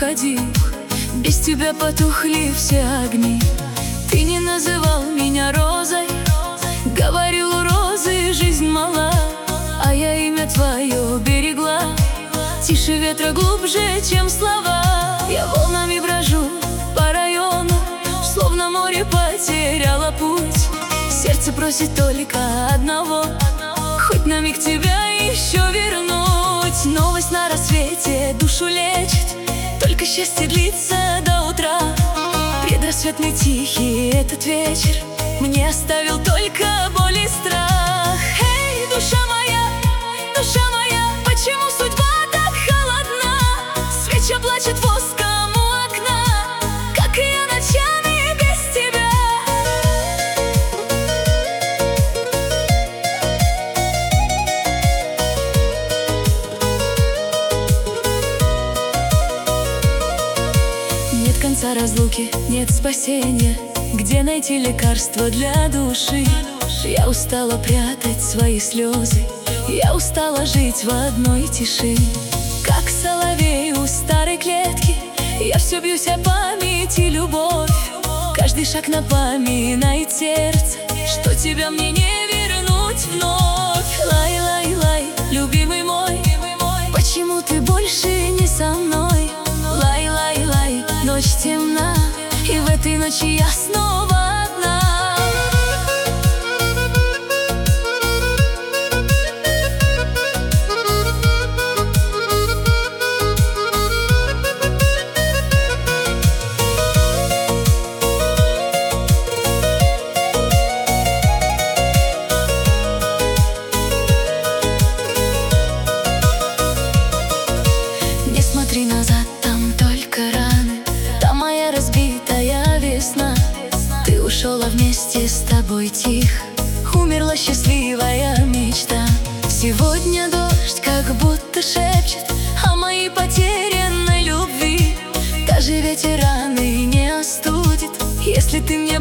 уходи. Без тебя потухли все огни. Ты не называл меня розой, говорил, у розы жизнь мала, а я имя твое берегла. Тише ветра, глубже, чем слова. Я волнами брожу по району, словно море потеряла путь. Сердце просит только одного, хоть на миг тебя еще вернуть. Новость на рассвете душу лечит, только счастье длится до утра. Предрассветный тихий этот вечер мне оставил только боль и страх. Эй, душа моя, почему судьба так холодна? Свеча плачет воском у окна, как и я ночами без тебя. Нет конца разлуки, нет спасения. Где найти лекарство для души? Я устала прятать свои слезы, я устала жить в одной тиши. Как соловей у старой клетки, я все бьюсь о память и любовь. Каждый шаг напоминает сердце, что тебя мне не вернуть вновь. Лай, лай, лай, любимый мой, почему ты больше не со мной? Лай, лай, лай, ночь темна, и в этой ночи я снова одна. Не смотри назад, там только раны, там моя разбитая весна. Ты ушел, а вместе с тобой тихо умерла счастливая мечта. Сегодня дождь как будто шепчет о моей потерянной любви. Даже ветер раны не остудит, если ты мне